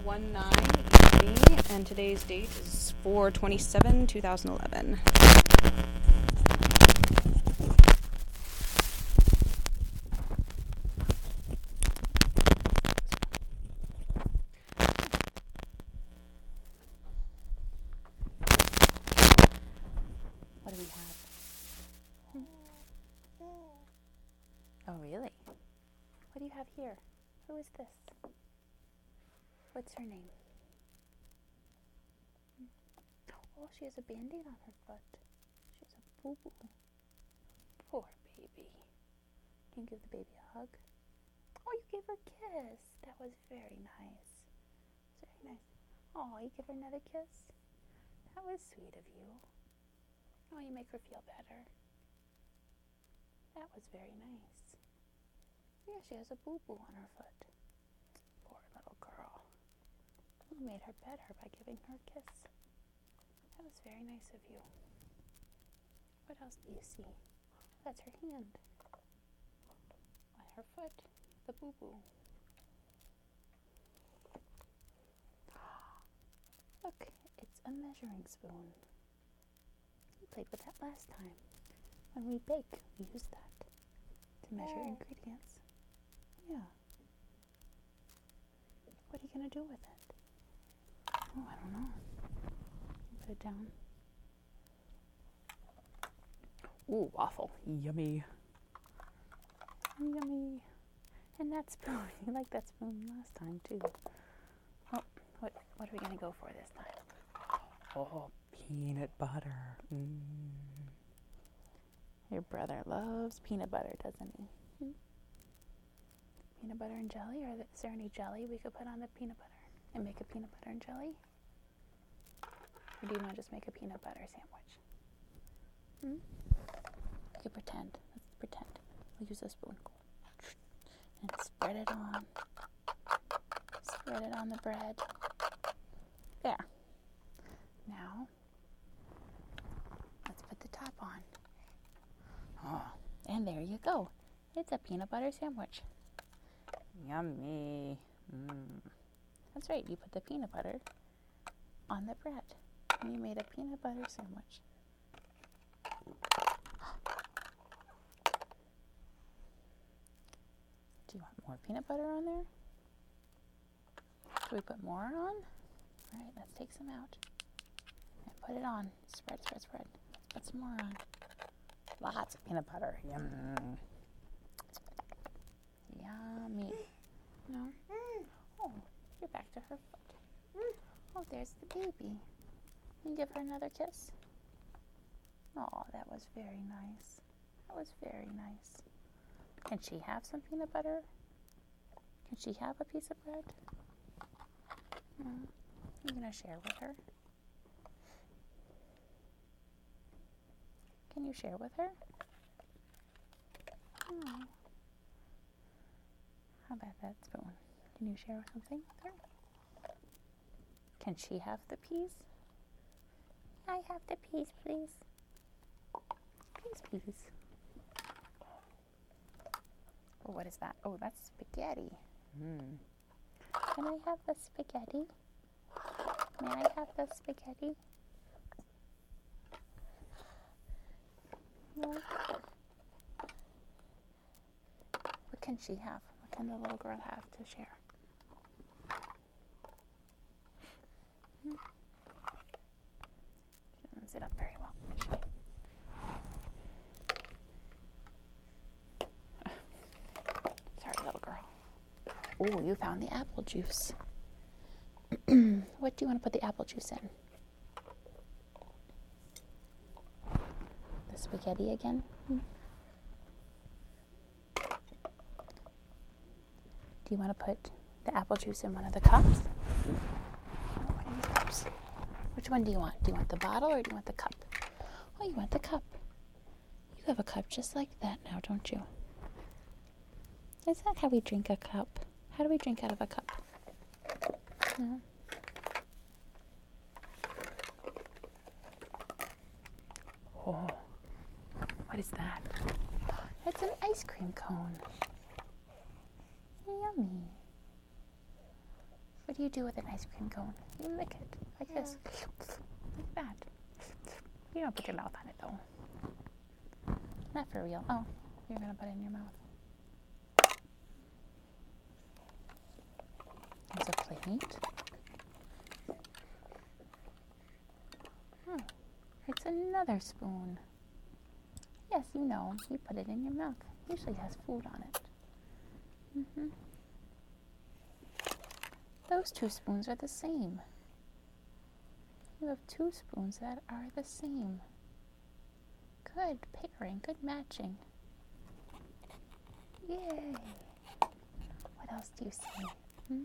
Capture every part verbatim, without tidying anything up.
one nine E C, and today's date is four twenty-seven, two thousand eleven. What do we have? Hmm. Oh, really? What do you have here? Who is this? What's her name? Oh, she has a band-aid on her foot. She has a boo-boo. Poor baby. Can you give the baby a hug? Oh, you gave her a kiss. That was very nice. Very nice. Oh, you give her another kiss? That was sweet of you. Oh, you make her feel better. That was very nice. Yeah, she has a boo-boo on her foot. Poor little girl. You made her better by giving her a kiss. That was very nice of you. What else do you see? That's her hand. On her foot, the boo-boo. Look, it's a measuring spoon. We played with that last time. When we bake, we use that to measure ingredients. Yeah. What are you going to do with it? Oh, I don't know. Put it down. Ooh, waffle. Yummy. Yummy. And that spoon. You liked that spoon last time, too. Oh, what, what are we going to go for this time? Oh, peanut butter. Mm. Your brother loves peanut butter, doesn't he? Hmm? Peanut butter and jelly? Or is there any jelly we could put on the peanut butter and make a peanut butter and jelly? Or do you want to just make a peanut butter sandwich? Hmm? You could pretend. Let's pretend. We'll use a spoon. And spread it on. Spread it on the bread. There. Now, let's put the top on. Oh, and there you go. It's a peanut butter sandwich. Yummy. Mm. That's right. You put the peanut butter on the bread. And you made a peanut butter sandwich. Do you want more peanut butter on there? Do we put more on? All right, let's take some out. And put it on. Spread, spread, spread. Let's put some more on. Lots of peanut butter. Yum. Yummy. No? Oh, you're back to her foot. Oh, there's the baby. Can you give her another kiss? Oh, that was very nice. That was very nice. Can she have some peanut butter? Can she have a piece of bread? No. I'm going to share with her. Can you share with her? Oh. How about that spoon? Can you share something with her? Can she have the peas? I have the peas, please. Please, please. Oh, what is that? Oh, that's spaghetti. Mm. Can I have the spaghetti? May I have the spaghetti? No. What can she have? What can the little girl have to share? Hmm. She doesn't sit up very well. Sorry, little girl. Oh, you found the apple juice. What do you want to put the apple juice in? The spaghetti again? Hmm. Do you want to put the apple juice in one of the cups? Oh, one of these cups. Which one do you want? Do you want the bottle or do you want the cup? Oh, you want the cup. You have a cup just like that now, don't you? Is that how we drink a cup? How do we drink out of a cup? No. Oh, what is that? It's an ice cream cone. Yummy. What do you do with an ice cream cone? You lick it like this. Like that. You don't put your mouth on it though. Not for real. Oh, you're going to put it in your mouth. There's a plate. Oh, it's another spoon. Yes, you know, you put it in your mouth. Usually has food on it. Mm-hmm. Those two spoons are the same. You have two spoons that are the same. Good pairing, good matching. Yay! What else do you see? Hmm?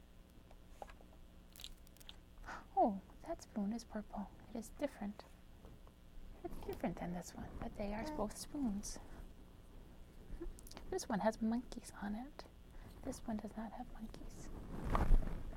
Oh, that spoon is purple. It is different. It's different than this one, but they are both spoons. This one has monkeys on it. This one does not have monkeys.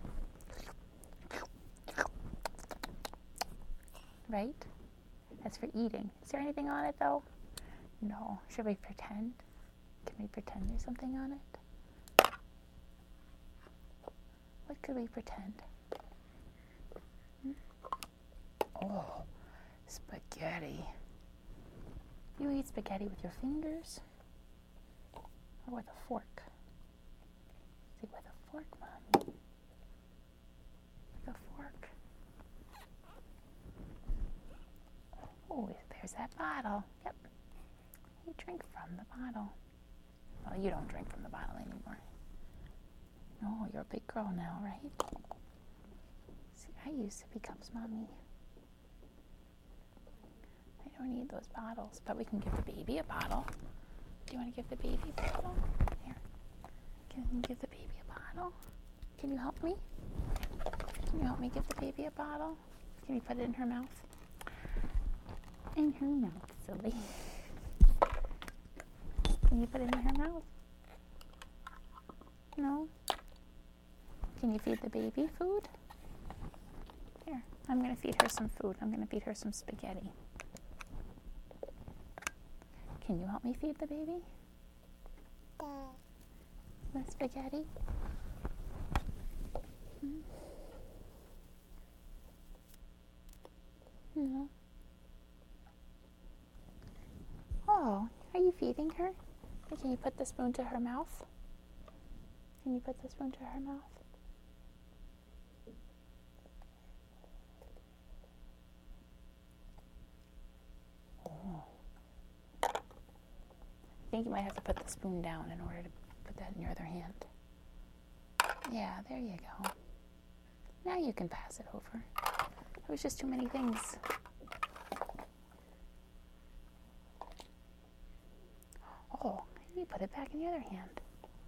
Right? That's for eating. Is there anything on it though? No. Should we pretend? Can we pretend there's something on it? What could we pretend? Hmm? Oh, spaghetti. You eat spaghetti with your fingers or with a fork? See, with a fork, Mommy. With a fork. Oh, there's that bottle. Yep. You drink from the bottle. Well, you don't drink from the bottle anymore. No, you're a big girl now, right? See, I used to be Cubs Mommy. I don't need those bottles, but we can give the baby a bottle. Do you want to give the baby a bottle? Here. Can you give the baby a bottle? Can you help me? Can you help me give the baby a bottle? Can you put it in her mouth? In her mouth, silly. Can you put it in her mouth? No? Can you feed the baby food? Here, I'm going to feed her some food. I'm going to feed her some spaghetti. Can you help me feed the baby? The spaghetti? Hmm? No. Oh, are you feeding her? Can you put the spoon to her mouth? Can you put the spoon to her mouth? Oh. I think you might have to put the spoon down in order to put that in your other hand. Yeah, there you go. Now you can pass it over. It was just too many things. Oh, you put it back in the other hand.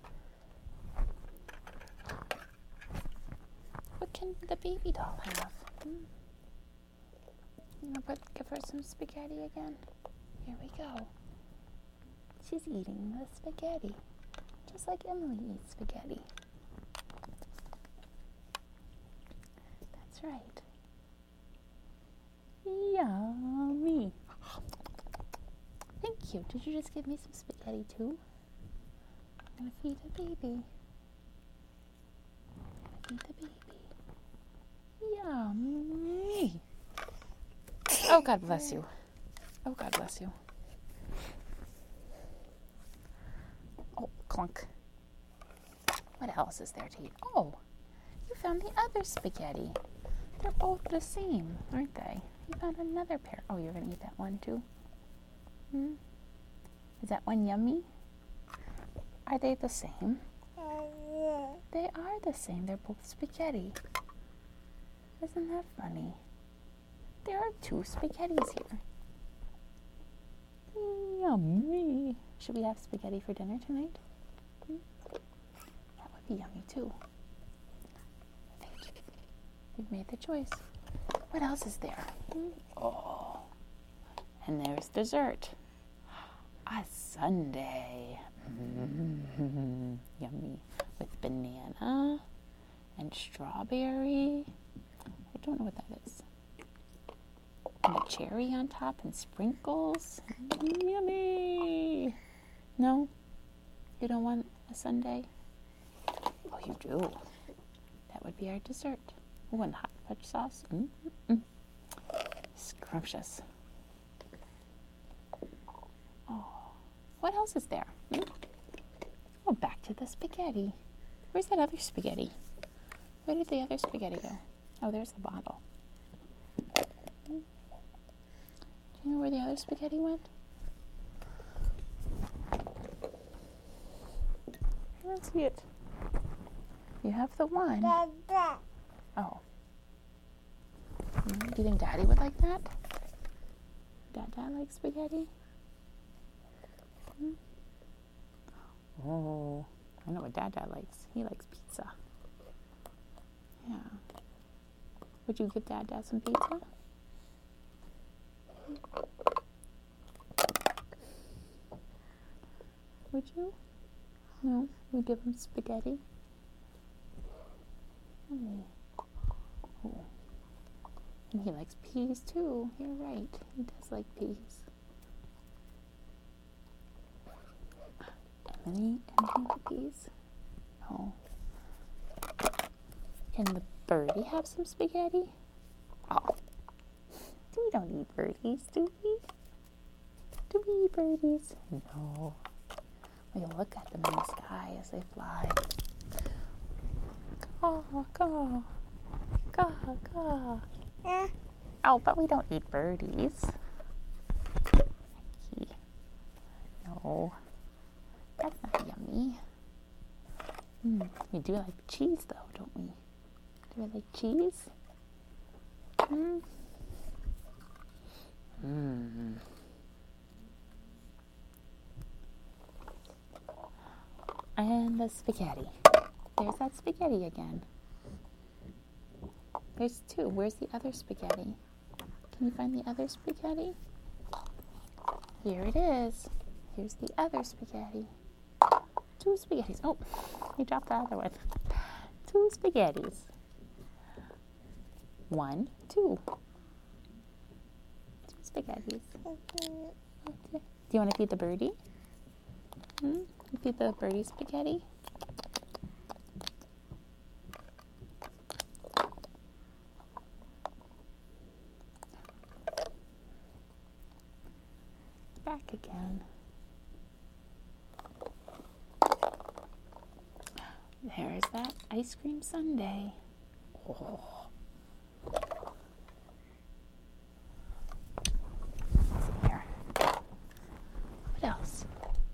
What can the baby doll have? Hmm? You want to put, give her some spaghetti again? Here we go. She's eating the spaghetti, just like Emily eats spaghetti. That's right. Yummy. Thank you. Did you just give me some spaghetti too? I'm going to feed the baby. I'm going to feed the baby. Yummy. Oh, God bless you. Oh, God bless you. Oh, clunk. What else is there to eat? Oh, you found the other spaghetti. They're both the same, aren't they? You found another pair. Oh, you're going to eat that one too? Hmm? Is that one yummy? Are they the same? They are the same. They're both spaghetti. Isn't that funny? There are two spaghettis here. Yummy. Should we have spaghetti for dinner tonight? Hmm? That would be yummy too. We've made the choice. What else is there? Hmm? Oh, and there's dessert. A sundae. Mm-hmm. Yummy. With banana and strawberry. I don't know what that is. And a cherry on top and sprinkles. Yummy. No? You don't want a sundae? Oh, you do. That that would be our dessert. Oh, and hot fudge sauce. Mm-mm-mm. Scrumptious. Oh, what else is there? Hmm? Oh, back to the spaghetti. Where's that other spaghetti? Where did the other spaghetti go? Oh, there's the bottle. Do you know where the other spaghetti went? I don't see it. You have the one. Oh. Mm, do you think Daddy would like that? Dad likes spaghetti? Hmm? Oh, I know what Dad likes. He likes pizza. Yeah. Would you give Dad some pizza? Would you? No? We give him spaghetti? Oh. Oh. And he likes peas too. You're right. He does like peas. Emily, anything for peas? No. Can the birdie have some spaghetti? Oh. We don't eat birdies, do we? Do we eat birdies? No. We look at them in the sky as they fly. Caw, caw. Caw, caw. Eh. Oh, but we don't eat birdies. No. That's not yummy. Mm, we do like cheese, though, don't we? Do we like cheese? Mm. Mm. And the spaghetti. There's that spaghetti again. There's two. Where's the other spaghetti? Can you find the other spaghetti? Here it is. Here's the other spaghetti. Two spaghettis. Oh, you dropped the other one. Two spaghettis. One, two. Two spaghettis. Okay. Do you want to feed the birdie? Hmm? You feed the birdie spaghetti? Back again. There's that ice cream sundae. Oh. Let's see here. What else?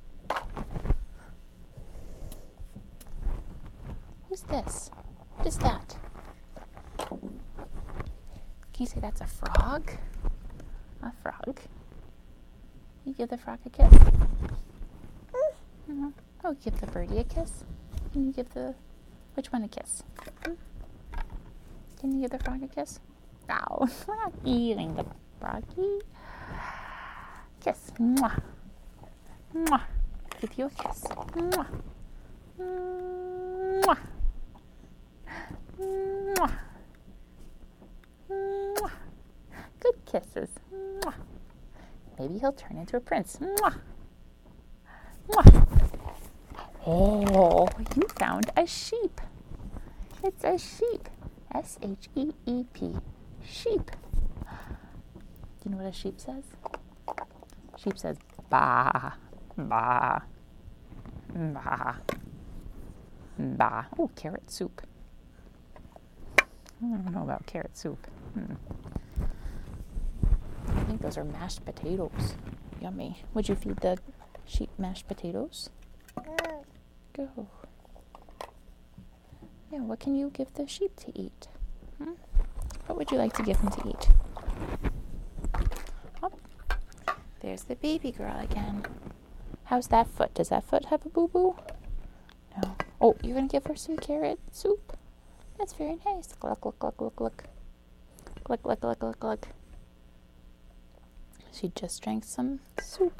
Who's this? What is that? Can you say that's a frog? A frog. You give the frog a kiss? Mm-hmm. Oh, give the birdie a kiss? Can you give the, which one a kiss? Hmm? Can you give the frog a kiss? Ow, we're not eating the froggy. Kiss. Mwah. Mwah. Give you a kiss. Mwah. Mwah. Mwah. Mwah. Good kisses. Mwah. Maybe he'll turn into a prince. Mwah. Mwah. Oh, you found a sheep. It's a sheep. S H E E P. Sheep. Do you know what a sheep says? Sheep says, ba, ba, ba, ba. Oh, carrot soup. I don't know about carrot soup. Hmm. I think those are mashed potatoes. Yummy. Would you feed the sheep mashed potatoes? Go. Yeah, what can you give the sheep to eat? Hmm? What would you like to give him to eat? Oh, there's the baby girl again. How's that foot? Does that foot have a boo-boo? No. Oh, you're going to give her some carrot soup? That's very nice. Gluck, gluck, gluck, gluck, gluck. Gluck, gluck, gluck, gluck, gluck. She just drank some soup.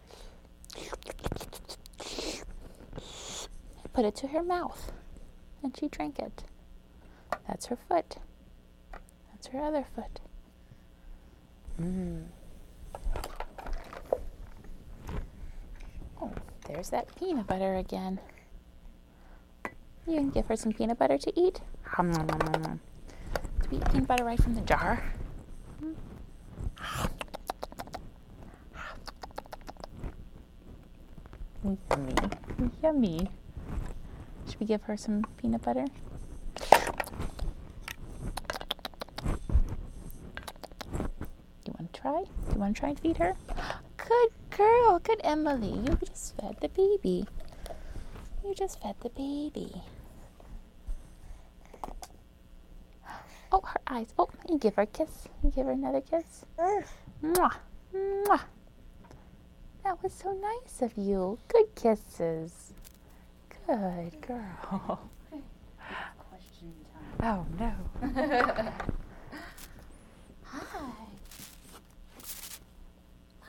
Put it to her mouth, and she drank it. That's her foot. That's her other foot. Mmm. Oh, there's that peanut butter again. You can give her some peanut butter to eat. Hum, nom, nom, nom, nom. Do we eat peanut butter right from the jar? Yummy. Yummy. Should we give her some peanut butter? You want to try? You want to try and feed her? Good girl. Good Emily. You just fed the baby. You just fed the baby. Oh, her eyes. Oh, you give her a kiss. You give her another kiss. Mwah. Mwah. That was so nice of you. Good kisses. Good girl. Question time. Oh, no.